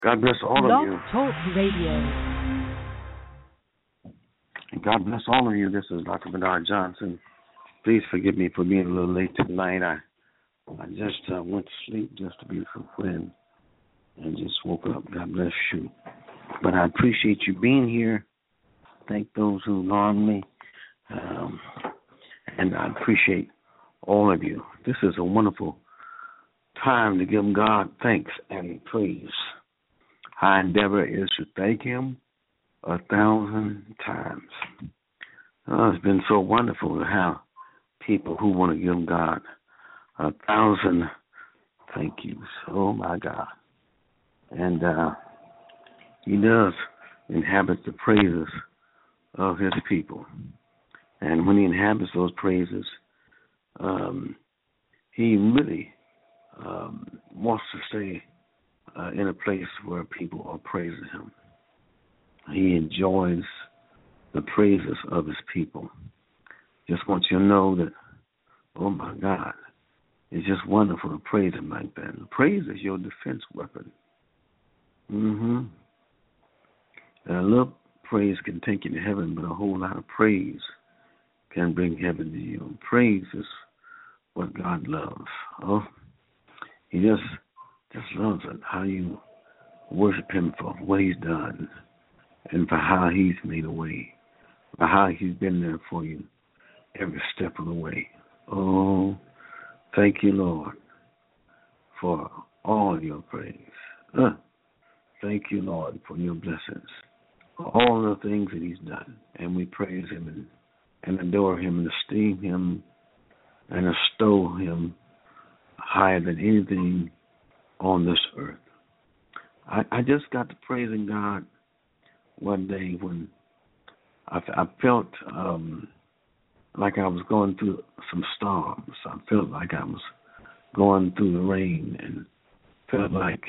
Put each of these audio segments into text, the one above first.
God bless all of Blog you. Talk Radio. God bless all of you. This is Dr. Bernard Johnson. Please forgive me for being a little late tonight. I just went to sleep just to be with a friend and just woke up. God bless you. But I appreciate you being here. Thank those who alarmed me. And I appreciate all of you. This is a wonderful time to give God thanks and praise. Our endeavor is to thank Him 1,000 times. It's been so wonderful to have people who want to give God 1,000 thank yous. Oh, my God. And He does inhabit the praises of His people. And when He inhabits those praises, He really wants to stay in a place where people are praising Him. He enjoys the praises of His people. Just want you to know that, oh my God, it's just wonderful to praise Him like that. Praise is your defense weapon. A little praise can take you to heaven, but a whole lot of praise can bring heaven to you. Praise is what God loves. Oh, He just loves it, how you worship Him for what He's done and for how He's made a way, for how He's been there for you every step of the way. Oh, thank you, Lord, for all your praise. Thank you, Lord, for your blessings, for all the things that He's done. And we praise Him and adore Him and esteem Him and extol Him higher than anything on this earth. I just got to praising God one day when I felt like I was going through some storms. I felt like I was going through the rain and felt like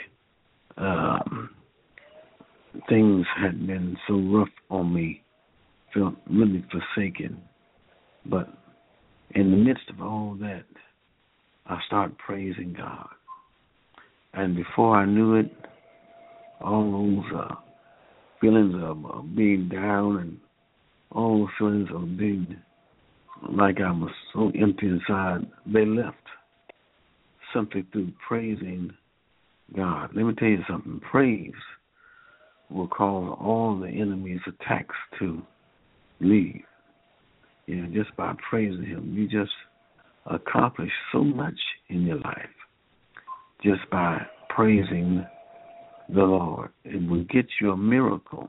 things had been so rough on me, felt really forsaken. But in the midst of all that, I started praising God. And before I knew it, all those feelings of being down and all those feelings of being like I was so empty inside, they left simply through praising God. Let me tell you something. Praise will cause all the enemy's attacks to leave. Just by praising Him, you just accomplish so much in your life just by praising the Lord. It will get you a miracle.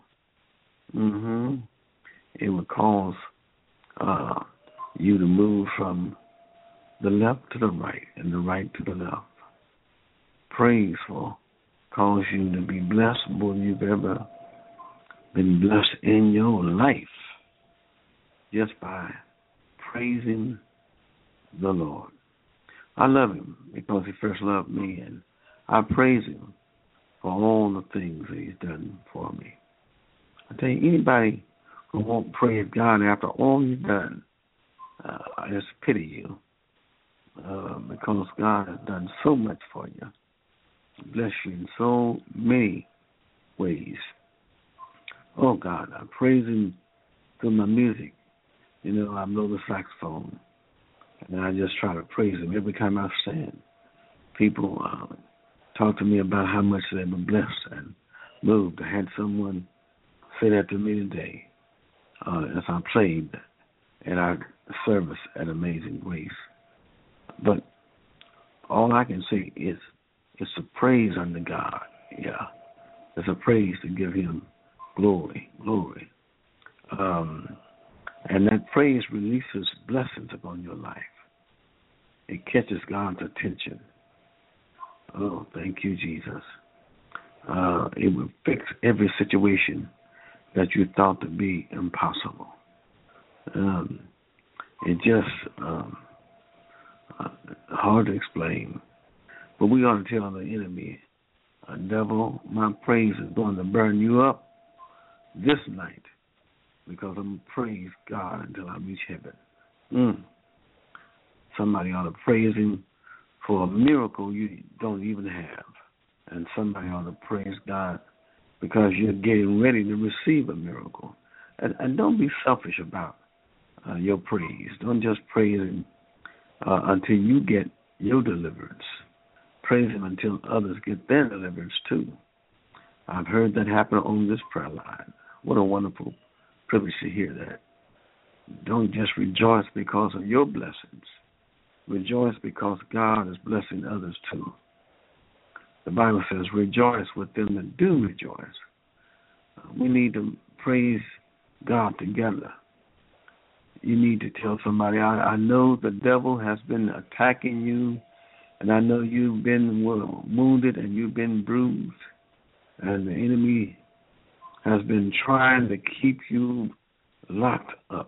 It will cause you to move from the left to the right and the right to the left. Praise will cause you to be blessed more than you've ever been blessed in your life just by praising the Lord. I love Him because He first loved me, and I praise Him for all the things that He's done for me. I tell you, anybody who won't praise God after all He's done, I just pity you because God has done so much for you. Bless you in so many ways. Oh, God, I praise Him through my music. I blow the saxophone, and I just try to praise Him every time I sing. People talk to me about how much they were blessed and moved. I had someone say that to me today as I played at our service at Amazing Grace. But all I can say is it's a praise unto God. Yeah, it's a praise to give Him glory. And that praise releases blessings upon your life. It catches God's attention. Oh, thank you, Jesus. It will fix every situation that you thought to be impossible. It just hard to explain. But we ought to tell the enemy, devil, my praise is going to burn you up this night because I'm going to praise God until I reach heaven. Somebody ought to praise Him for a miracle you don't even have. And somebody ought to praise God because you're getting ready to receive a miracle. And don't be selfish about your praise. Don't just praise Him until you get your deliverance. Praise Him until others get their deliverance too. I've heard that happen on this prayer line. What a wonderful privilege to hear that. Don't just rejoice because of your blessings. Rejoice because God is blessing others too. The Bible says, rejoice with them that do rejoice. We need to praise God together. You need to tell somebody, I know the devil has been attacking you, and I know you've been wounded and you've been bruised, and the enemy has been trying to keep you locked up.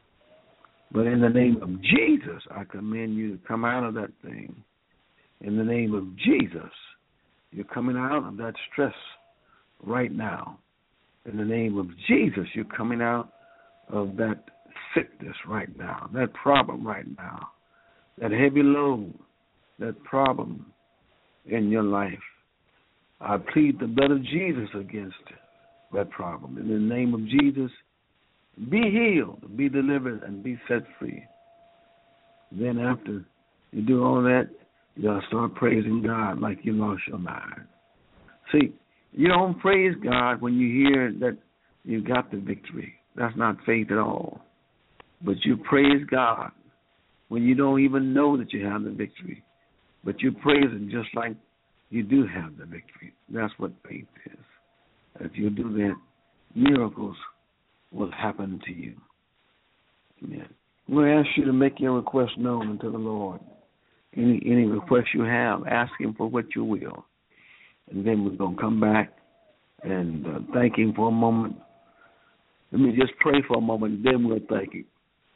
But in the name of Jesus, I command you to come out of that thing. In the name of Jesus, you're coming out of that stress right now. In the name of Jesus, you're coming out of that sickness right now, that problem right now, that heavy load, that problem in your life. I plead the blood of Jesus against that problem. In the name of Jesus, be healed, be delivered, and be set free. Then after you do all that, you'll start praising God like you lost your mind. See, you don't praise God when you hear that you got the victory. That's not faith at all. But you praise God when you don't even know that you have the victory. But you praise Him just like you do have the victory. That's what faith is. If you do that, miracles will happen to you. Amen. I'm going to ask you to make your request known unto the Lord. Any request you have, ask Him for what you will. And then we're going to come back and thank Him for a moment. Let me just pray for a moment, and then we'll thank Him.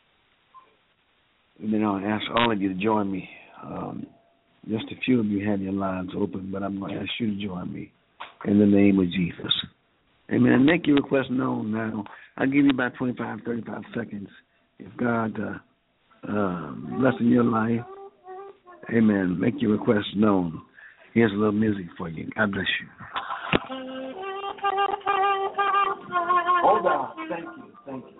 And then I'll ask all of you to join me. Just a few of you have your lines open, but I'm going to ask you to join me in the name of Jesus. Amen. Make your request known now. I'll give you about 25, 35 seconds. If God blessing your life, amen, make your request known. Here's a little music for you. God bless you. Oh, God, thank you, thank you.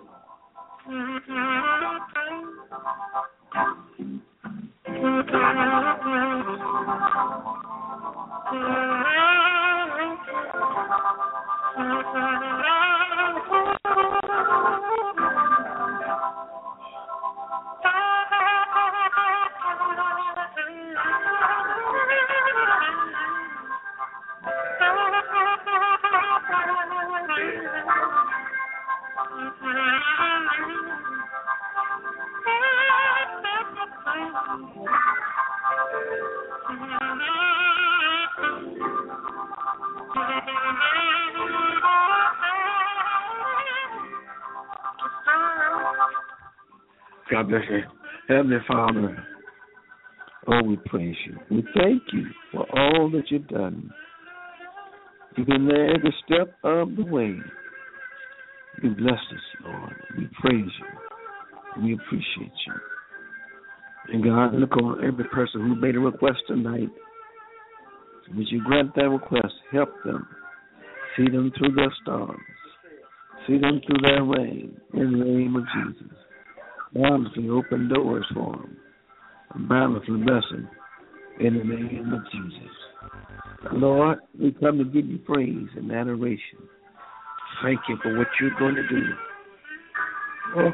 God bless you. Heavenly Father, oh, we praise you. We thank you for all that you've done. You've been there every step of the way. You blessed us, Lord. We praise you. We appreciate you. And God, look on every person who made a request tonight. Would you grant their request? Help them. See them through their storms. See them through their rain. In the name of Jesus. Bountifully open doors for them. Bountifully bless them. In the name of Jesus. Lord, we come to give you praise and adoration. Thank you for what you're going to do. Oh,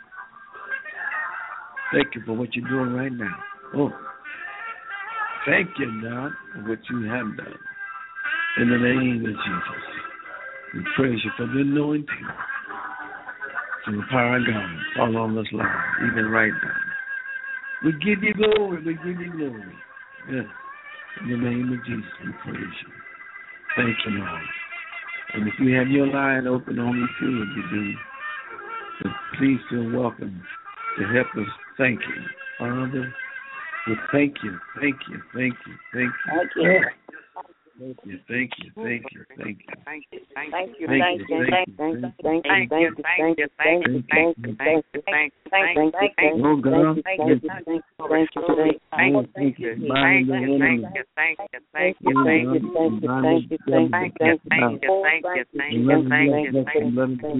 thank you for what you're doing right now. Oh, thank you, God, for what you have done. In the name of Jesus, we praise you for the anointing. To the power of God, fall on this line, even right now. We give you glory. We give you glory. Yes. In the name of Jesus, we praise you. Thank you, Lord. And if you have your line open, only few of you do. But please feel welcome to help us thank you. Father, we thank you, thank you, thank you, thank you. Thank you. Thank you. Thank you. Thank you. Thank you. Thank you. Thank you. Thank you. Thank you. Thank you. Thank you. Thank you. Thank you. Thank you. Thank you. Thank you. Thank you. Thank you. Thank you. Oh God. Thank you. Thank you. Thank you. Thank you. Thank you. Thank you. Thank you. Thank you. Thank you. Thank you. Thank you. Thank you. Thank you. Thank you. Thank you. Thank you. Thank you.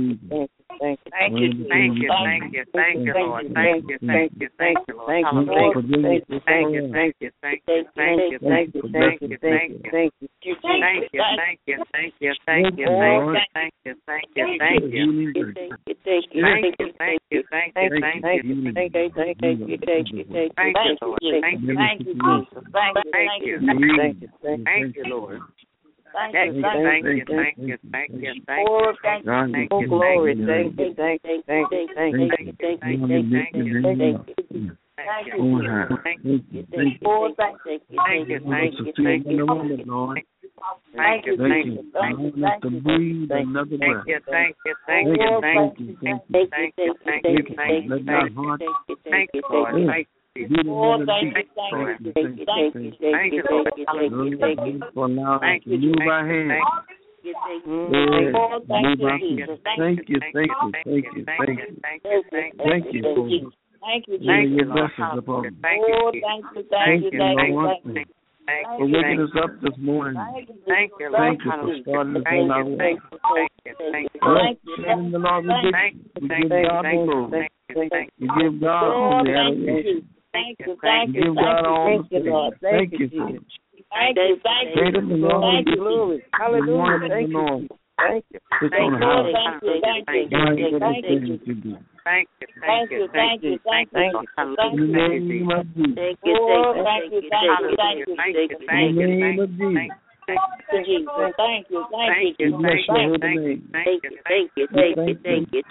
Thank Thank you. you, thank you, thank you, thank you, Lord. Thank you, thank you, thank you, Lord. Hallelujah. Thank you, thank you, thank you, thank you, thank you, thank you, thank you. Thank you. Thank you, thank you, thank you, thank you, thank you, thank you, thank you, thank you. Thank you. Thank you, thank you, thank you, thank you. Thank you. Thank you. Thank you. Thank you. Thank you, Lord. Thank you. Thank you, Jesus. Thank you. Thank you. Thank you. Thank you, Lord. Thank Thank you. you, thank you, thank you, thank you, thank you. Oh, thank you. Thank Oh, you, glory. thank you. Thank you. Thank you. Thank you. Thank you. Thank you, Thank you. thank you, Thank you. thank you. Oh, hi. Thank you, Thank you. Oh, thank you. thank you, thank you, thank you. Lord. Thank you, Thank thank you. you, Allowing us to breathe another thank breath. you, thank you, thank you, thank you, thank you, thank you, thank you, thank you, Let our hearts thank you, Lord. Thank you. beat Oh, another thank beat. you. Thank you. Thank you. Thank you. Thank you, Lord. Lord, Thank you. for allowing us Thank to you. move Thank our you. hands. Thank you. Yes. Oh, thank Move you, our Jesus. feet. Thank you. Thank you. Thank you. Thank you. Thank you. Thank you for Thank you, laying Jesus. your blessings upon us. Thank Oh, you. thank you. Thank you. Thank you. Thank you. For waking us up this morning. Thank you, Thank Lord. you for starting us Thank on our you, way. thank you, thank you, thank you. Bless in the Lord, we give God the glory. We give God all the adoration. Thank you. We Thank you. give God all Thank the you, Lord. praise. Thank you for it. Thank you. Thank Great you. is the Lord. Thank you. Glory. Hallelujah. Thank you. Lord. Thank you. It's Thank on you. high. Thank you. Thank you. God, you Thank got you. to do. Thank you, Thank you. Thank you. Thank you. Thank In the you. name of Jesus. Thank you. Thank you. Thank you. Thank you. thank you, In thank the you, name of Jesus. Thank you. Thank you. thank We you, bless thank your you, holy thank you, name. thank you, Thank you. Thank you. Thank you.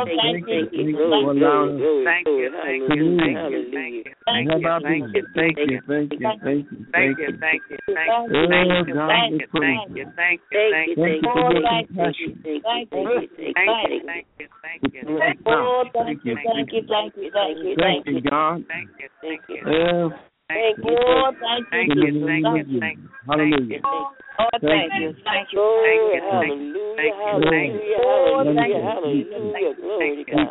Thank you for allowing us thank you, thank you, thank you, thank you, to thank have you, our thank being. you, Thank thank you. you, Thank you. Thank you. thank Thank you, you. thank you, thank Oh, you, thank you, God, thank we you, praise thank you. you, thank you, thank you, Thank you thank for you, your compassion. Thank you. thank you, thank you, thank you, Bless thank Oh, God. thank you. Thank you. Thank you. Thank you. Thank you, God. thank you, thank you, Yes. thank you, Oh, thank thank you. In the you, name thank of you, Jesus. thank you, Hallelujah. Oh, thank you. Thank you. thank you, Hallelujah. thank you, Hallelujah. Hallelujah. Glory to God.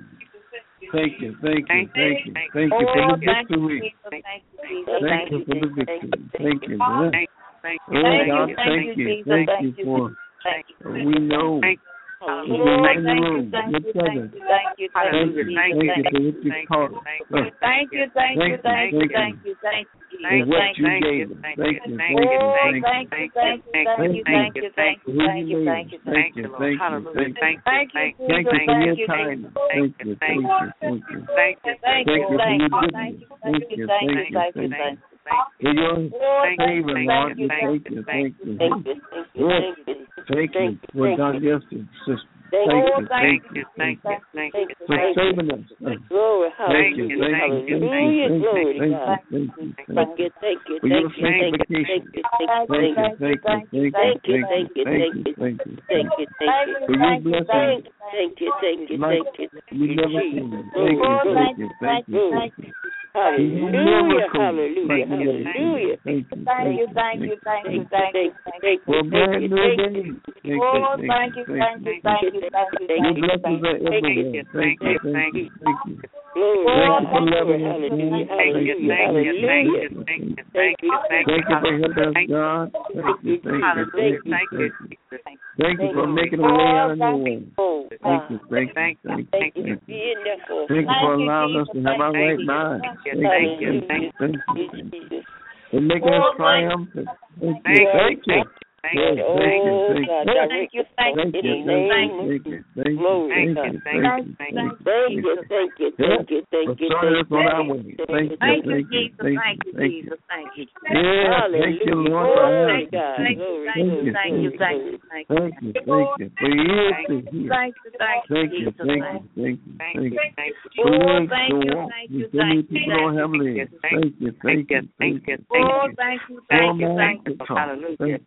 Thank you. Thank you. Thank you. Thank you. Thank you Oh, for the thank you, victory. Jesus. Thank you, Jesus. Thank you for the victory. Thank you. thank you, thank Oh, you, God, you, thank you. Jesus. Thank Thank you you. for Thank you. we know thank Oh, you're in the thank you. room. Thank Your you. Thank presence. you. Thank you. Thank Thank you. you. Thank you for what you taught us. Thank you. Thank you. Thank you. Thank you. Thank you. Thank you. And what you gave us. Thank you. Thank you. Oh, Thank you. thank you. Thank you. Thank you. Thank you. Thank you. Thank you. Thank you. Thank you. Thank you. Thank you. Thank you. Thank you for your kindness. Thank you. Thank you. Thank you. thank you, Thank Thank you you. for Thank your you. goodness. Thank you. Thank you. Thank you. Thank you. For your favor, Lord. you, Thank you. Thank you. Thank you. Yes. Thank you for God, yes, sister. Thank you. thank you, thank you, thank you, For saving us. Glory, Thank you. hallelujah, Thank you. hallelujah, glory to Thank God. you. Thank you. Thank you, For your thank you, thank you, sanctification. thank you, Thank you. Thank you. Thank you. thank you, Thank you. thank you, Thank you. thank you, thank you, For your blessings. thank you, thank you, Like thank you, we never seen. Thank you. Thank you. Thank you. Thank you. hallelujah, hallelujah, Like we never hallelujah. seen. Thank you. Thank you, thank you, thank you, thank you, thank For a you, brand new day. thank you. Thank you. Oh, thank you, thank you, thank you, thank you, Your thank you, blessings are thank you. everywhere. Thank you. Thank you. Thank you. Glory, Thank you for loving us. hallelujah, thank you, hallelujah, thank you, thank you, hallelujah. thank you, thank you, thank Thank you for you, helping us, thank you, God. Thank you. Thank you. hallelujah, Thank you. thank you, Thank you for making a way out of no way. Oh, Thank you. Thank you. thank you, Thank thank you. you, Thank you. being there for us. Thank you for allowing us to have our right you. mind. Thank you, Thank you. Thank you. Jesus. For making us triumphant. Thank you. Thank you. thank Yes, you, thank you. Oh, Thank God, you. direct us Thank you. in the Thank name you. of Thank you. Thank you. Glory Thank to you. God. Thank you. Thank you, thank you, thank you, thank you, For thank you, starting us on our thank way. you, Thank you. thank you. Thank you. Thank you. Thank you. Thank you. Yes, thank you, Lord, for Glory to having God. us. Glory, Thank you. glory, Thank you. glory. Thank you. Thank you. For ears to hear. Thank you, Thank you. Thank you. Thank you. thank Thank you, you. thank you. For legs thank to you, walk. thank you, So many thank you, people don't have legs. Thank you. Thank you. Thank you. Thank you, Oh, thank you. thank you, For thank you, man thank to you. talk. Hallelujah. Thank you. Thank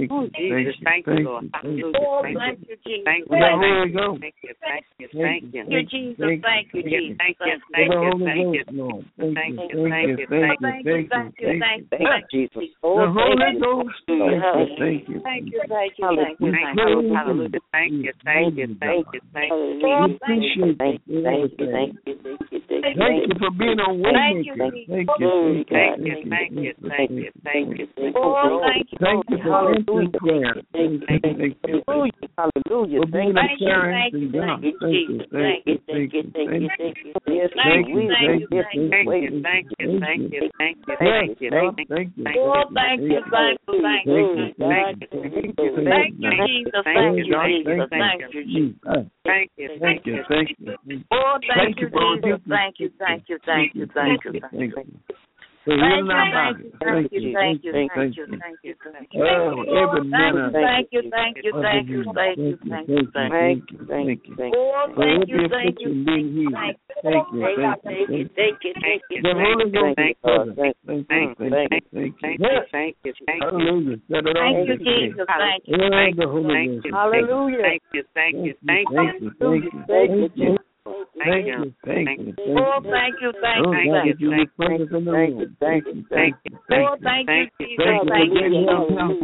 thank you, Jesus, thank you, Lord. Hallelujah. Thank you, Jesus. Thank For you, the Holy Ghost. thank you, thank you, thank you. Thank you, Jesus. Thank you, Jesus. Thank you, For thank the you, Holy thank you. Ghost, Lord. Thank Thank you, you, thank you, thank you, thank you, thank you, thank you. Thank you, Jesus. The Holy Ghost. Hallelujah. Thank you, Thank thank you, you. thank you, thank you, Thank thank you, you. hallelujah. Thank you, thank you, thank you, thank you. We appreciate Thank you. you. Thank you for being a Thank you, waymaker. Jesus. Thank you, Thank you, thank you, thank you, thank you. Oh, thank you. Thank you for answering prayer. Thank you. Hallelujah. For being a Thank you, parent thank you, and God. thank you, Thank you, Jesus. thank you, Thank you, thank you, thank you, thank you. thank you. Thank you, thank you, Thank you, thank you, thank you, thank you, thank you, Yes, thank you, Lord, thank you. thank you. Oh, thank you, thank you, thank you. Thank you, Thank you, Jesus. Thank you, Jesus. Thank you, Jesus. thank you, Thank you, thank you. Oh, thank Thank you, you for all Jesus. this. Thank you, thank you, thank you, thank you, thank you. For Thank healing you, our thank bodies. you, thank you, thank you, thank you, thank you, thank you. Oh, every minute. Thank you, thank you, thank you, thank you, thank you, thank you. Thank you. Oh, For thank every you, thank affliction you, being healed. Thank you, thank you. thank you. The Holy Ghost is present. Thank you, thank you, thank you. thank you, Yes. thank you, thank you. Hallelujah. Set it Thank on you, the day. Jesus. Thank you. Oh, Thank the Holy Thank Ghost. you, Hallelujah. thank you, thank you, thank you. Thank you, thank you, thank you. Thank you, thank you, Oh, thank you, thank Oh, you, God, thank you you. your presence in the room. Thank you, Thank you, Oh, thank thank you, you, thank you, Jesus. Thank you Thank for being you. here now.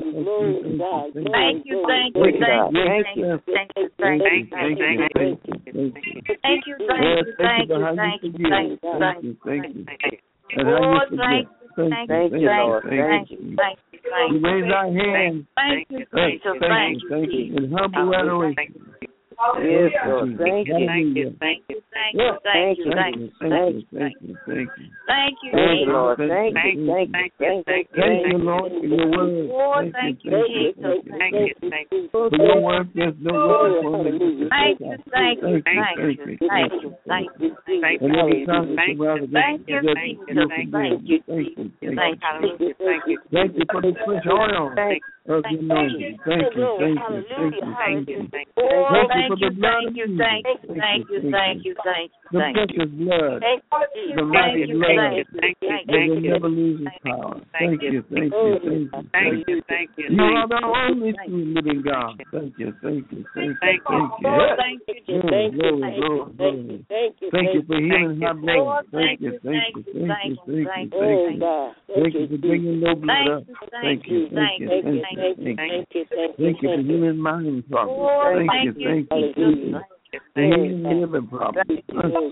Thank you, thank you, thank you, thank you, thank you, thank you, thank you, thank you. Thank you, thank you, thank you, thank you, thank you, thank you, Thank you. Oh, thank you, thank you, Lord. thank you, thank you, thank You you. raise our hands. Thank you, Thank Jesus. you, Thank you, thank you. Jesus. In humble adoration. Yes, Lord. thank you, thank you, Thank you, thank you, Yes, thank you, thank thank you, you, thank you, thank you, thank you. thank you, Thank you, Jesus. Lord. Thank thank you, you, thank thank you. you, thank you, Thank you, Lord, for your word. Oh, thank you, Jesus. thank you, thank you. For your word, there's no weapon formed against us. Thank you, thank you, thank you, thank you, thank you. Thank And you, every Jesus. tongue that Thank shall rise you, against Thank you, us, thank Jesus. you, thank Thank you, you, Jesus. thank you. Thank you. hallelujah, thank you. Thank you for the fresh oil of your anointing. Thank you, thank you, thank you, Thank thank you, you. thank Oh, Thank you thank for you, the blood thank of you, Jesus. thank you, thank you, thank you, thank you, The thank you. precious blood, the Thank mighty you, blood thank you, thank you, thank that you. will never lose its power. Thank you, thank you, thank you, thank you, thank you. You are the only true living God. Thank you, thank you, thank you, Thank you. thank you. Oh, thank you, Glory, Jesus. glory, glory, glory. Thank you for healing high Oh, blood. thank Thank you, you, thank you, thank you, thank you, thank thank you. you. Thank you for bringing no blood up. Thank you, thank you, Thank you, thank you, thank you, thank you. thank you for healing mind Oh, problems. Thank you, thank you, thank you. For healing liver problems. Healing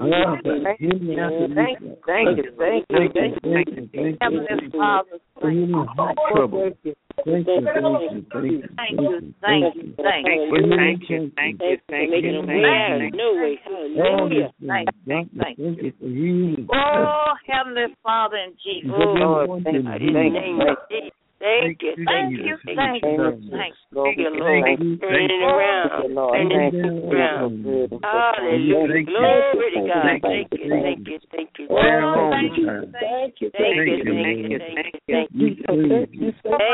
after Thank you, thank you, thank you, thank you. thank you. Heavenly Father, For healing heart trouble. Thank you, thank you, thank you, thank you, thank you, thank you. For healing cancer. Thank you, thank Making you, a thank way you. out of no way. All these Thank things. you, Thank you for healing. Oh, Heavenly Father and Jesus. Oh, thank Thank you. Thank you, thank you, thank you, thank you, Lord. Turn it around, turn it around. Hallelujah, glory to God. Thank you, thank you, thank you. Oh, thank you, thank you, Thank thank you, you, thank you, thank you. thank you.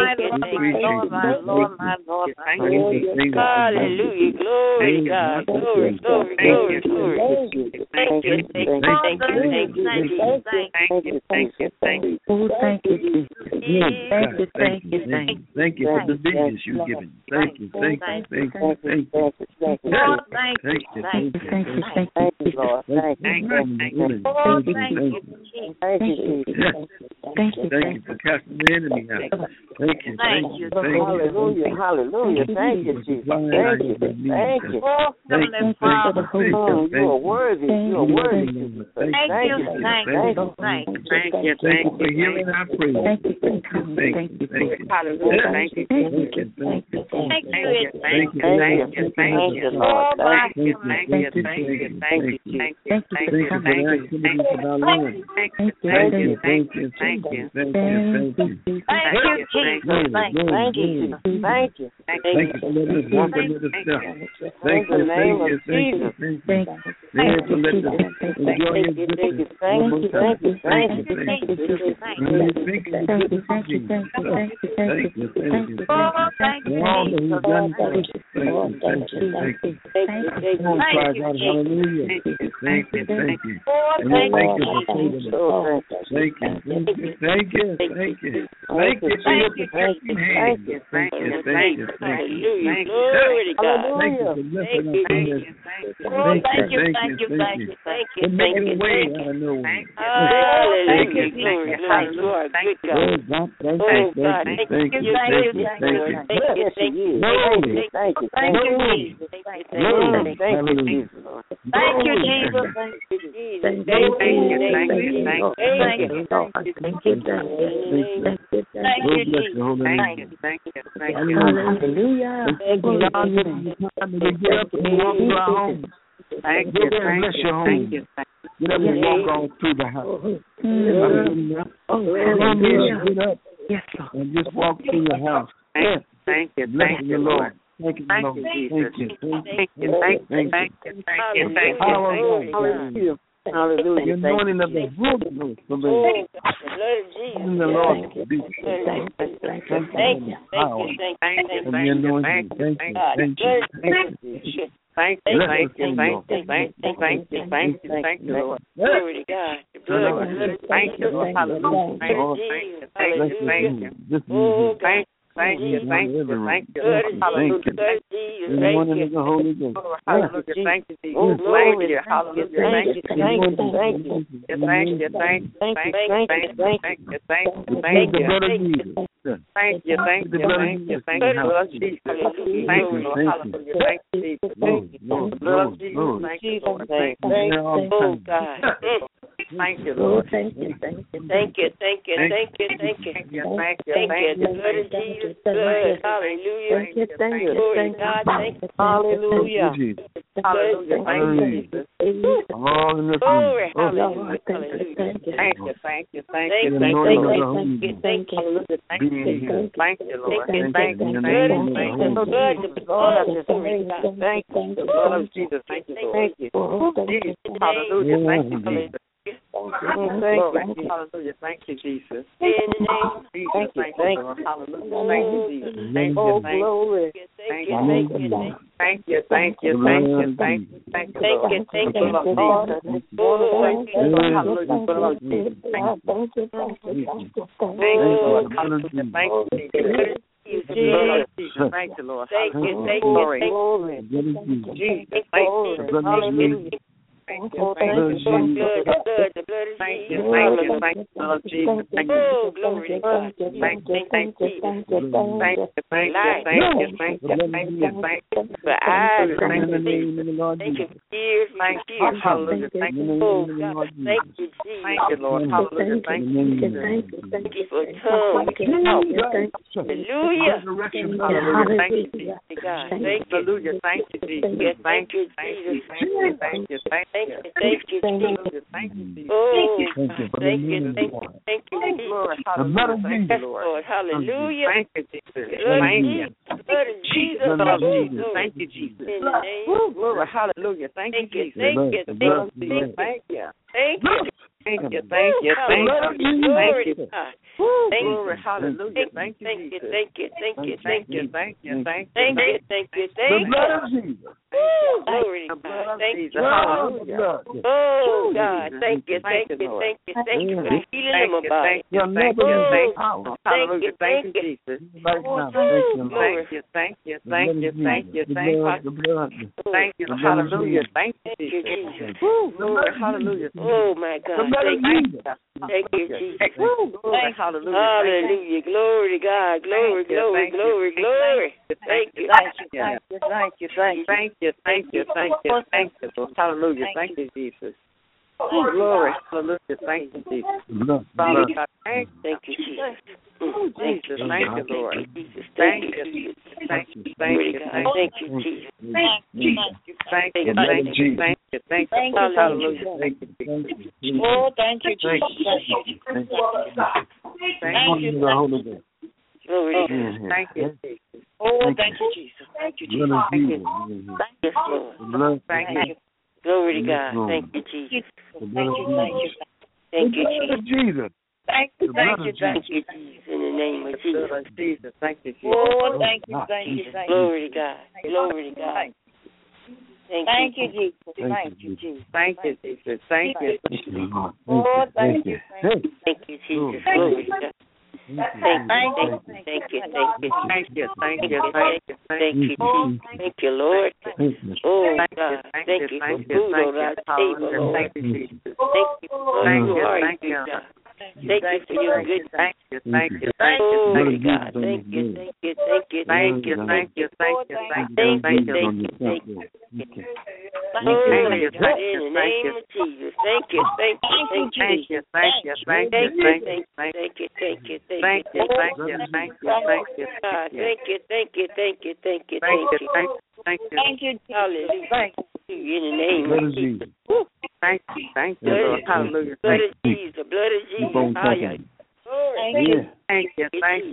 My Lord, my Lord, my Lord. Hallelujah, glory to God. Glory, glory, glory, glory. Thank you, thank you, thank you, thank you, thank you, thank you, thank you, thank you. Oh, thank you, thank you, Thank you, thank you. Thank you for the visions you've given. Thank you, thank you, thank you, thank you. Oh, thank you, Thank you, thank thank you, you, thank you, Lord. Thank Thank you. you. Oh, thank you, Thank you. Thank you for casting the enemy out. Thank you, thank you, thank you. Hallelujah, hallelujah. Thank you, Jesus. Thank you, thank you. Oh, Heavenly Father. Oh, you are worthy. You are worthy. Thank you, thank you, thank you. Thank you, Thank thank you for you, hearing our praise. Thank you, thank you, thank you. hallelujah, thank you, Thank you, thank you. Thank thank you, you, thank you, thank you, thank you. Oh, thank you, Thank you, thank you, thank you, thank you, thank Thank you, you for the thank you, activities of our Lord. thank you, Thank thank you, you, thank thank you, you, thank thank you. you, thank you, thank you. thank you, Jesus. Thank you. Thank you, Jesus. Thank you. Thank you for letting us walk and let us step. Thank In the you, name thank of you, thank you, Jesus. thank you. Thank you for letting us enjoy your goodness. Thank you, thank you, thank you. Thank you. When you think of the goodness of Jesus. Thank you, thank you. Oh, thank And you, all that Jesus. He's done for us. Thank you, thank you, thank you. Come on, cry out, hallelujah. Thank you, thank you. Oh, And thank thank you, you for saving us. Oh, Thank you, thank you. you. Thank you. Thank you. Thank you. Thank you. Thank you. Thank you. Thank you. Thank you. Hallelujah. Glory to God. Thank you for lifting us in this. Thank you. Thank you. Thank you. Thank you. For making a way out of no way. Hallelujah. Glory. You are good, God. Oh, God. Thank you. Thank you. Thank you. Thank you. Thank you. Thank you, Jesus. Thank you, Jesus. Thank you, Jesus. Thank you, Jesus. Thank you, thank you, thank you, thank you, thank you, thank you, thank you. Hallelujah. Thank you, God. We get up and walk through our homes. Thank you, bless your home. thank you. Get up and walk on through the house. Hallelujah. Get up and just walk through your house. Thank you, bless the Lord. Thank you, thank Lord. you, Thank you. thank you, thank you, thank you. Hallelujah. Hallelujah. The anointing of the Holy Ghost. The blood of Jesus. The Lord. Thank you. Thank you. And the anointing. Thank you. Thank you. Thank you, Lord. Glory to God. The blood. Thank you, Lord. Hallelujah. Thank you. Oh, God. Thank you, Lord. Hallelujah. The anointing of the Holy Ghost. Hallelujah. Thank you, Jesus. Oh, Thank you. Hallelujah. Thank you. Thank you. Thank you. Thank you. The blood of Jesus. Thank you. Thank you. Lord Jesus. Thank you, Lord. Hallelujah. Thank you, Jesus. Thank you. The blood of Jesus. Thank you, Lord. Thank you. Oh, God. Thank you, Lord. Thank you. Thank you. The blood of Jesus. Blood. Hallelujah. Glory to God. Thank you. Hallelujah. Hallelujah. Thank you, Jesus. Glory. Hallelujah. Thank you. Thank you. Thank you. Thank you, Lord. Thank you, Lord. Thank you. The blood of Jesus. Thank you, Lord. Jesus. Hallelujah. Thank you, Jesus. Hallelujah. Thank you, Jesus. In the name. Jesus. Thank you, Lord. Hallelujah. Thank you, Jesus. Thank you. Glory. Thank you. Thank you. Thank you, Lord. Hallelujah. Thank you, Lord. Thank you. Glory. Jesus. Thank you. Thank you. The blood of Thank Jesus. you. Thank you. Thank you, Lord Jesus. Thank you. Oh, glory to God. Thank you. Thank you. Thank you. For eyes. Thank you. Thank you for ears. Thank you. Hallelujah. Thank you. Oh, God. Thank you, Jesus. Thank you, Lord. Hallelujah. Thank you. Thank you for tongue. Hallelujah. Hallelujah. Thank you, Jesus. God. Thank you. Hallelujah. Thank you, Jesus. Thank you, Jesus. Thank you. Thank you. Thank you, Jesus. Thank you, Jesus. Oh, thank you. Thank you, Jesus. Lord, hallelujah. Thank you, Lord. Hallelujah. Thank you, Jesus. Thank you. Blood of Jesus. Thank you, Jesus. In the name. Glory, hallelujah. Thank you, Jesus. Thank you. Thank you. Thank you. Thank you. Thank you. Thank you. Glory to God. Glory, hallelujah. Thank you, Jesus. Thank you. Thank you. Thank you. The blood of Jesus. Glory to The blood God. of Thank Jesus. you. Hallelujah. Oh, God. Thank you. Thank you for healing my body. Hallelujah. Thank you, Jesus. Right now. Thank you. Thank you. Hallelujah. Thank you, Jesus. Hallelujah. Oh, my God. Thank you, Jesus. Hallelujah. Hallelujah. Glory to God. Glory. Thank you. Hallelujah. Thank you, Jesus. Glory. Hallelujah. Thank you, Jesus. Father God, thank you, Jesus. Thank you, Lord. Thank you, Jesus. Thank you, Jesus. Thank you, Jesus. Hallelujah. Thank you, Jesus. Oh, thank you, Jesus. Thank you, Holy Ghost. Glory to God. Thank you, Jesus. Oh, thank you, Jesus. Thank you, Jesus. Yes, Lord. Thank you. Glory to God. Thank you, Jesus. Thank you, Jesus. Thank you. Thank you, Jesus. In the name of Jesus. Thank you, Jesus. Oh, thank you. Glory to God. Thank you, Jesus. Thank you, Jesus. Thank you, Jesus. Thank you. Oh, thank you. Thank you, Jesus. Glory to God. Thank you. Thank you. Thank you, Lord. Oh, God. Thank you for food on our table, Lord. Thank you for who are you, God. Thank you for your goodness. Thank you. Oh, God. Thank you. In the name of Jesus. Thank you. Hallelujah. In the name of Jesus. Thank you, Lord. Hallelujah. Blood of Jesus. Hallelujah. Thank you.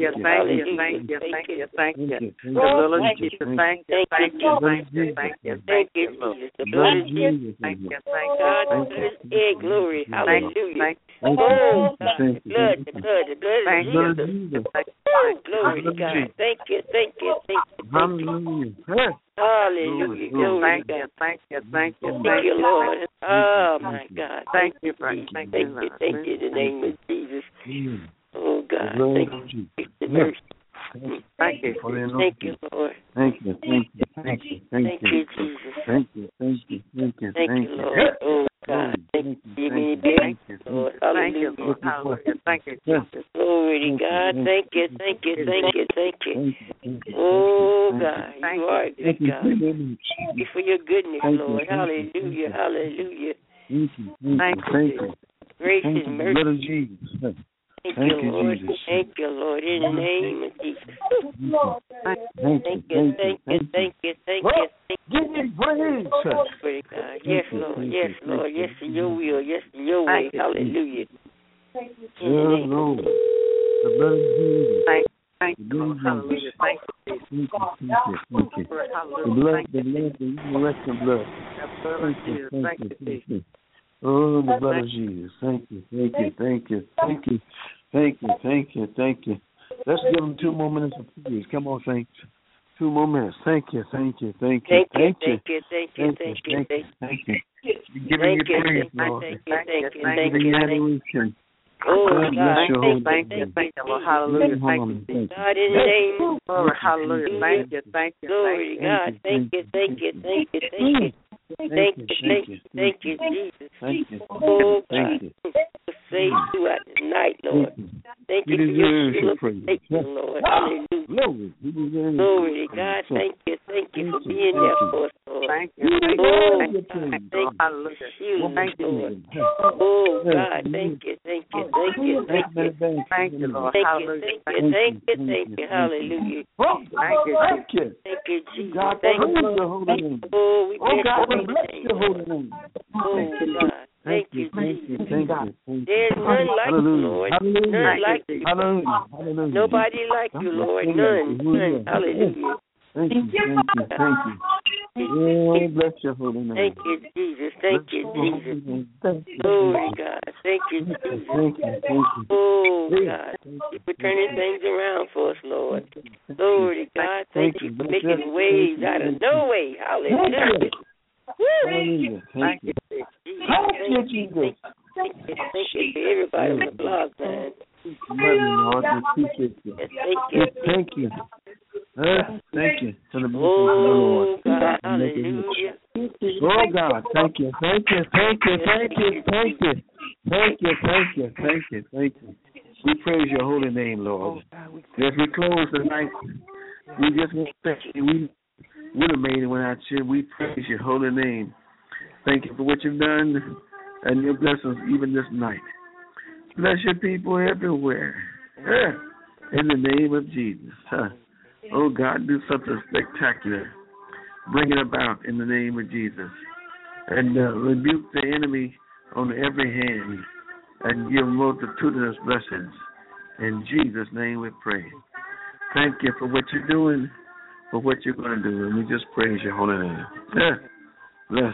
The Lord Jesus, thank you. Thank you, Jesus. The blood of Jesus. Thank you. God, glory. Hallelujah. Oh, God, the blood of Jesus. Glory to God. Thank you. Hallelujah. Hallelujah. Glory to God. Thank you, Lord. Oh, my God. Thank you, Thank you in the name of Jesus. Oh, God. Thank you for the mercy. Thank you, Lord. Thank you, Jesus. Thank you, Lord. Oh, God. Thank you, Lord. Hallelujah. Thank you, Jesus. Glory to God. Thank you. Oh, God. You are a good God. Thank you for your goodness, Lord. Hallelujah. Thank you. Grace and mercy. Thank you, Lord. Jesus. Thank you, Lord. In the name of Jesus. Thank you. Give me praise. Yes, Lord. Yes to your will. Yes to your way. Hallelujah. Lord. The blood of Jesus. Thank you. Hallelujah. Thank you. The resurrection blood. Thank you. Oh, the blood of Jesus. Thank you. Let's give them 2 more minutes of praise. Come on, saints. 2 more minutes. Thank you. Thank you. Give me your praise, Lord. Thank you. Adoration. Oh, God, thank you, Lord. Hallelujah. Thank you, God, in the name of Lord. Hallelujah. Thank you. Glory to God. Thank you. Thank you, Jesus. Oh, God. Save throughout the night, Lord. Thank you for your protection, Lord. Hallelujah. Glory to God. Thank you for being there for us, Lord. Thank you. Oh, Thank you. God. Thank you, Lord. Oh, God. Thank you. Thank you, Lord. Hallelujah. Thank you. Hallelujah. Thank you. Thank you, Jesus. God, Thank praise you. your holy name. Oh, we God, bless bless your holy name. Oh, God. Thank you, Jesus. Thank There's none like you, Lord. None like you. Hallelujah. Nobody like you, Lord. None. Hallelujah. Thank you. Oh, bless your holy name. Thank you, Jesus. Glory, God. Thank you, Jesus. Oh, God. Thank you for turning things around for us, Lord. Glory to God. Thank you for making ways out of no way. Hallelujah. Thank you. Jesus. Thank you for everybody on the blog, man. Thank you. Thank you for the blessings of the Oh, Lord. God. Hallelujah. Oh, God. Thank you. We praise your holy name, Lord. As we close tonight, we just want to thank you. We would have made it without you. We praise your holy name. Thank you for what you've done and your blessings even this night. Bless your people everywhere. In the name of Jesus. Oh, God, do something spectacular. Bring it about in the name of Jesus. And rebuke the enemy on every hand and give multitudinous blessings. In Jesus' name we pray. Thank you for what you're doing, for what you're going to do. And we just praise your holy name. Bless.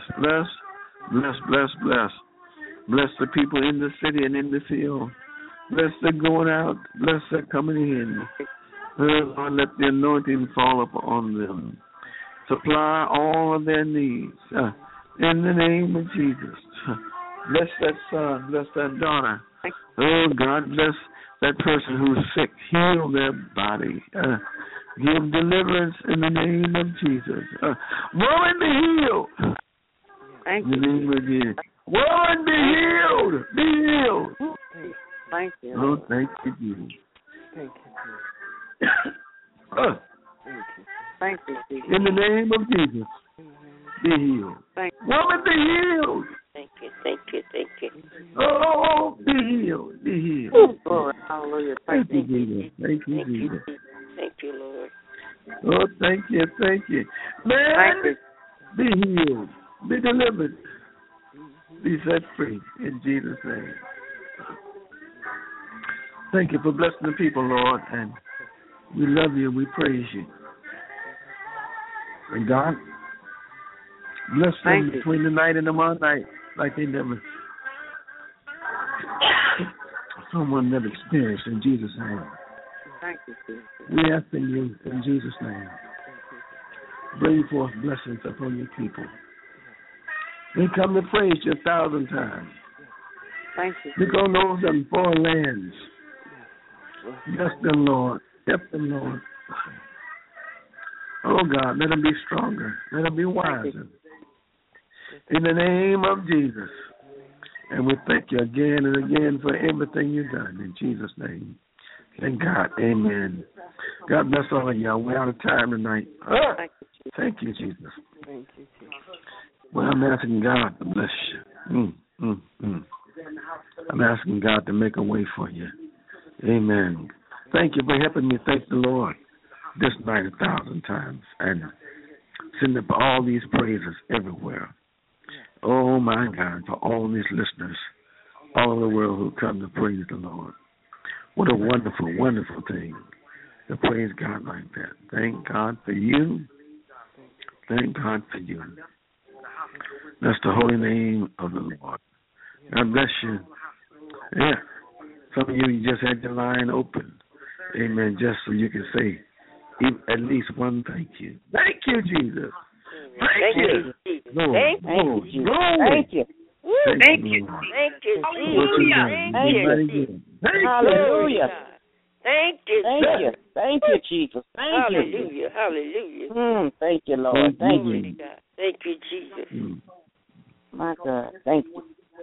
Bless the people in the city and in the field. Bless the going out. Bless the coming in. Lord, let the anointing fall upon them. Supply all of their needs. In the name of Jesus. Bless that son. Bless that daughter. Oh, God, bless that person who's sick. Heal their body. Give deliverance in the name of Jesus. Woman, be healed. Thank in the you. name of Jesus. Woman, be healed. Be healed. Thank you. Oh, thank you, Jesus. Thank you, Thank you, Jesus. In the name of Jesus, be healed. Thank you. Woman, be healed. Thank you, thank you, thank you. Oh, be healed. Be healed. Lord, hallelujah. Thank you, Jesus. Thank you, Jesus. Thank you, Lord. Oh, thank you, thank you. Man, Thank you. be healed. Be delivered. Be set free in Jesus' name. Thank you for blessing the people, Lord, and we love you and we praise you. And God, bless them Thank you. between the night and tomorrow night like they never, someone never experienced in Jesus' name. Thank you, Jesus. We ask in you in Jesus' name. Bring forth blessings upon your people. We come to praise you 1,000 times. Thank you. We go know them foreign lands. Bless them, Lord. Help them, Lord. Oh, God, let them be stronger. Let them be wiser. In the name of Jesus. And we thank you again and again for everything you've done. In Jesus' name. Thank God. Amen. God bless all of y'all. We're out of time tonight. Thank you, Jesus. Thank you, Jesus. Well, I'm asking God to bless you. I'm asking God to make a way for you. Amen. Thank you for helping me thank the Lord this night 1,000 times and send up all these praises everywhere. Oh, my God, for all these listeners all over the world who come to praise the Lord. What a wonderful, wonderful thing to praise God like that. Thank God for you. Thank God for you. That's the holy name of the Lord. God bless you. Yeah. Some of you just had your line open. Amen. Just so you can say at least one thank you. Thank you, Jesus. Thank you. Lord. Thank you, Jesus. Thank you. Thank you. Thank you, Jesus. Thank you. Hallelujah. Thank you. Thank you. Thank you, Jesus. Thank you. Hallelujah. Hallelujah. Thank you, Lord. Thank Glory you. to God. Thank you, Jesus. My God. Thank you.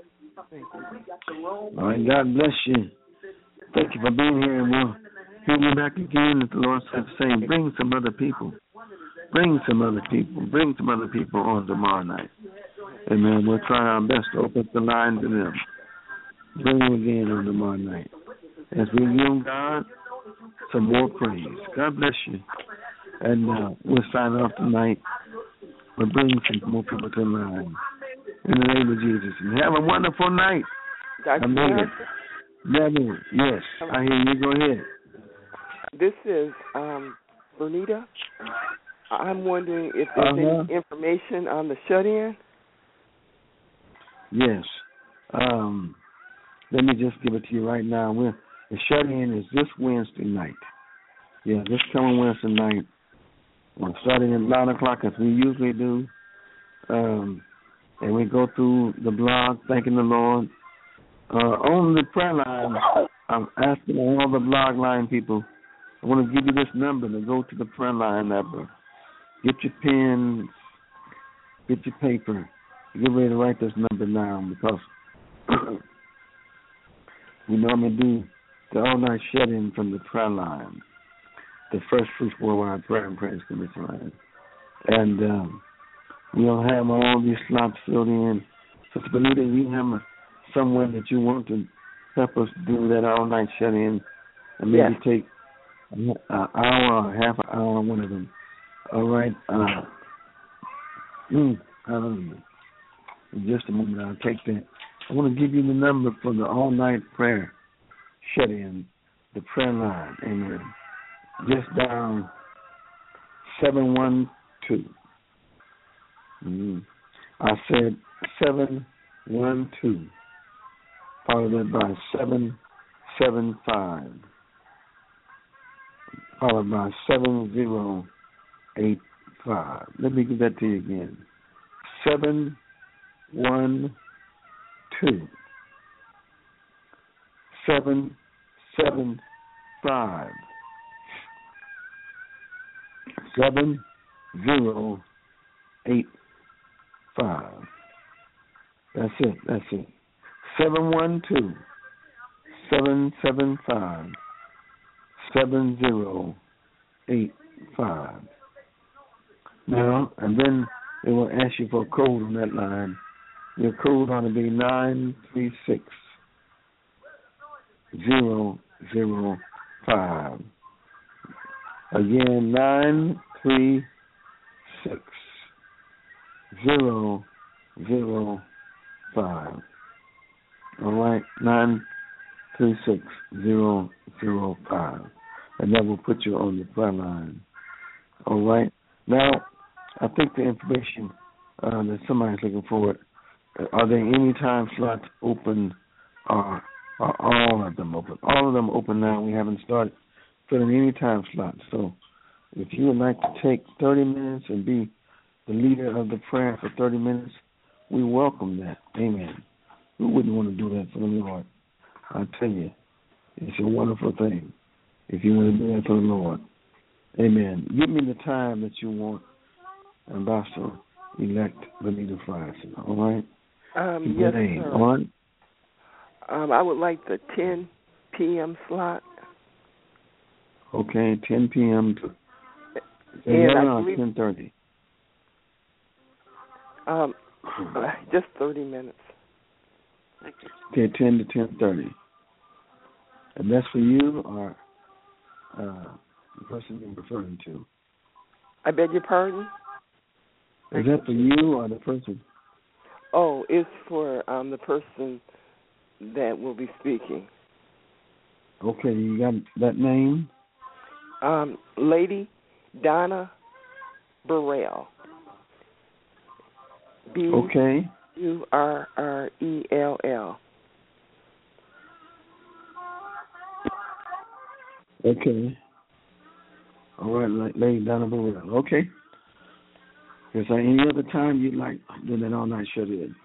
All right, God bless you. Thank you for being here, and we'll hear you back again if the Lord says the same. Bring some other people. Bring some other people. Bring some other people on tomorrow night. Amen. We'll try our best to open the line to them. Bring them again on tomorrow night. As we give God some more praise. God bless you. And we'll sign off tonight. We'll bring some more people to the line. In the name of Jesus. And have a wonderful night. Dr. Never. Yes, I hear you. Go ahead. This is Bernita. I'm wondering if there's any information on the shut-in. Yes. Let me just give it to you right now. The shut-in is this Wednesday night. Yeah, this coming Wednesday night. We're starting at 9 o'clock as we usually do. And we go through the blog, thanking the Lord. On the prayer line, I'm asking all the blog line people, I want to give you this number to go to the prayer line number. Get your pen, get your paper. Get ready to write this number down because we normally do the all-night shut-in from the prayer line, the First Fruits Worldwide Prayer and Praise Commission line. And we'll have all these slots filled in. Sister Benita, you have someone that you want to help us do that all-night shut-in and maybe take an hour or half an hour on one of them. All right. Hallelujah. In just a moment, I'll take that. I want to give you the number for the all-night prayer shut-in, the prayer line. Amen. Just down 712. I said 712, followed by 775, followed by 7085. Let me give that to you again. 712 775 7085. That's it. 712 775 7085. Now, and then they will ask you for a code on that line. Your code ought to be 936005. Again, 936005. All right, 936005. And that will put you on the prayer line. All right. Now, I think the information that somebody's looking for, are there any time slots open, or are all of them open? All of them open now. We haven't started filling any time slots. So if you would like to take 30 minutes and be the leader of the prayer for 30 minutes, we welcome that. Amen. Who wouldn't want to do that for the Lord? I tell you, it's a wonderful thing if you want to do that for the Lord. Amen. Give me the time that you want, Ambassador-elect Benita Frierson. All right? Yes, sir. All right? I would like the 10 p.m. slot. Okay, 10 p.m. to 10:30. Just 30 minutes. Okay, 10 to 10:30. And that's for you or the person you're referring to? I beg your pardon? Is that for you or the person? Oh, it's for the person that will be speaking. Okay, you got that name? Lady Donna Burrell. Okay. Burrell. Okay. All right, Lady Donna Burrell. Okay. Is there any other time you'd like to do that all-night shut-in?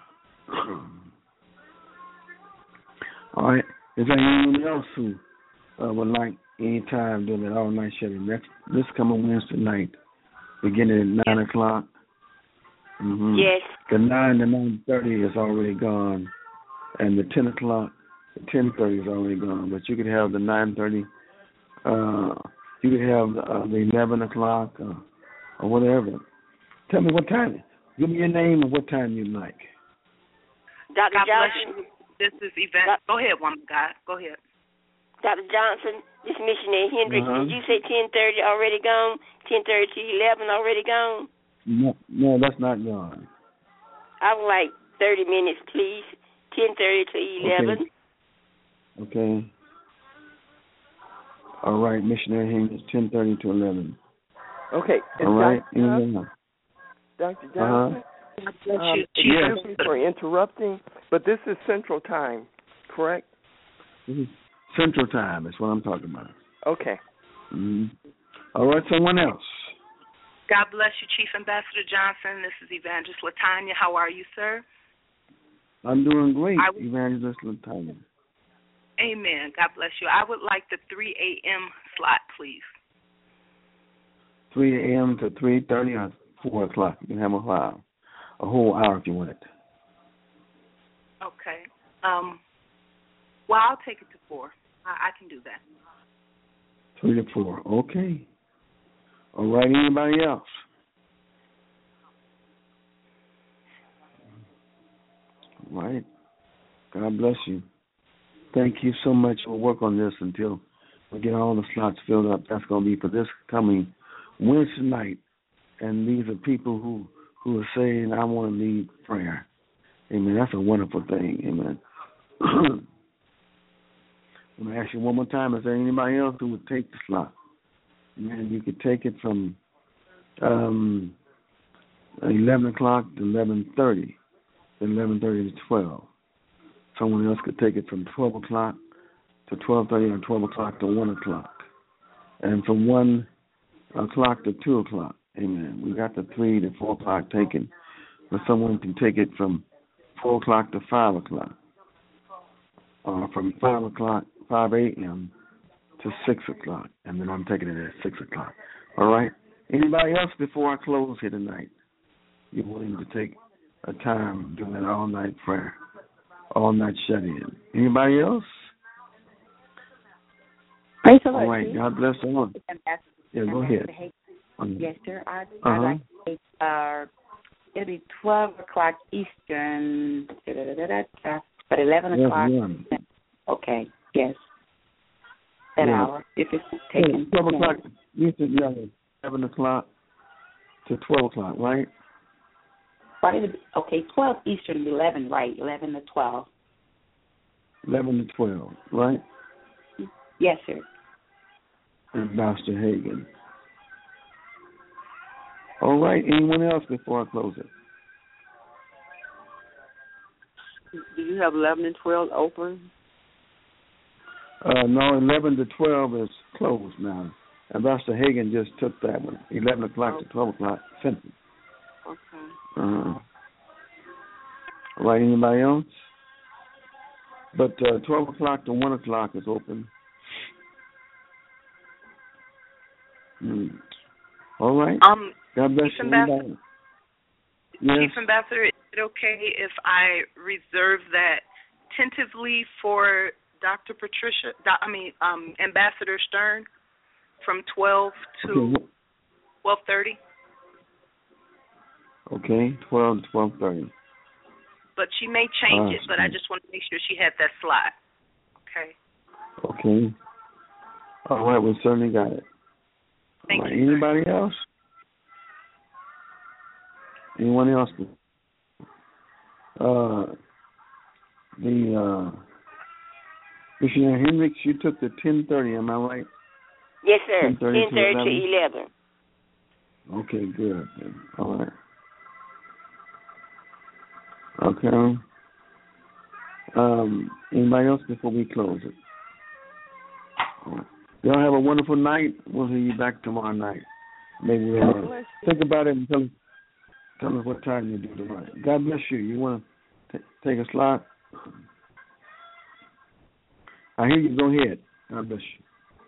All right. Is there anyone else who would like any time doing that all-night shut-in? That's this coming Wednesday night, beginning at 9 o'clock. Mm-hmm. Yes. The 9 to 9:30 is already gone, and the 10 o'clock to 10:30 is already gone. But you could have the 9:30. You could have the 11 o'clock or whatever. Tell me what time. Give me your name and what time you'd like. Dr. God Johnson. bless you. This is Yvette. Go ahead, woman of God. Go ahead. Dr. Johnson, this missionary Hendricks, Uh-huh. did you say 10:30 already gone? 10:30 to 11 already gone? No, that's not gone. I would like 30 minutes, please. 10:30 to 11. Okay. All right, missionary Hendricks, 10:30 to 11. Okay. All right. Dr. Johnson, excuse me for interrupting, but this is Central Time, correct? This is Central Time. That's what I'm talking about. Okay. Mm-hmm. All right, someone else. God bless you, Chief Ambassador Johnson. This is Evangelist Latanya. How are you, sir? I'm doing great, Evangelist Latanya. Amen. God bless you. I would like the 3 a.m. slot, please. 3 a.m. to 3:30 or 4 o'clock. You can have a whole hour if you want it. Okay. Well, I'll take it to 4. I can do that. 3 to 4. Okay. All right. Anybody else? All right. God bless you. Thank you so much. We'll work on this until we get all the slots filled up. That's going to be for this coming Wednesday night. And these are people who are saying, I want to lead prayer. Amen. That's a wonderful thing. Amen. I'm going to ask you one more time. Is there anybody else who would take the slot? Amen. You could take it from 11 o'clock to 11:30, 11:30 to 12. Someone else could take it from 12 o'clock to 12:30 or 12 o'clock to 1 o'clock. And from 1 o'clock to 2 o'clock. Amen. We got the 3 to 4 o'clock taken, but someone can take it from 4 o'clock to 5 o'clock, or from 5 a.m. to 6 o'clock, and then I'm taking it at 6 o'clock. All right? Anybody else before I close here tonight? You're willing to take a time doing an all-night prayer, all-night shut-in. Anybody else? Praise the Lord. All right. God bless everyone. Yeah, go ahead. Yes, sir. I'd like to take, it'll be 12 o'clock Eastern, but 11 o'clock. Okay, yes. That hour, if it's taken. 12 o'clock Eastern, 11 o'clock to 12 o'clock, right? Okay, 12 Eastern, 11, right? 11 to 12. 11 to 12, right? Yes, sir. And Pastor Hagan. All right, anyone else before I close it? Do you have 11 and 12 open? No, 11 to 12 is closed now. And Pastor Hagan just took that one, 11 o'clock to 12 o'clock, Central. Okay. All right, anybody else? But 12 o'clock to 1 o'clock is open. All right. God bless you. Chief Ambassador, is it okay if I reserve that tentatively for Dr. Ambassador Stern from 12 to 12:30? Okay, 12 to 12:30. But she may change it, but I just want to make sure she had that slot. Okay. Okay. All right, we certainly got it. Thank you. Anybody else? Anyone else? Missionary Hendricks, you took the 10:30, am I right? Yes, sir. 10:30 to 11. Okay, good. All right. Okay. Anybody else before we close it? All right. Y'all have a wonderful night. We'll see you back tomorrow night. Maybe we'll think about it and tell us what time you do tomorrow. God bless you. You want to take a slot? I hear you. Go ahead. God bless you.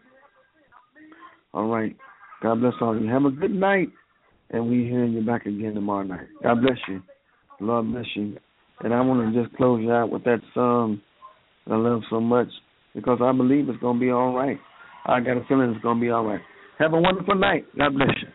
All right. God bless all of you. Have a good night, and we'll hear you back again tomorrow night. God bless you. Lord bless you. And I want to just close you out with that song that I love so much, because I believe it's going to be all right. I got a feeling it's going to be all right. Have a wonderful night. God bless you.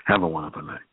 Have a wonderful night.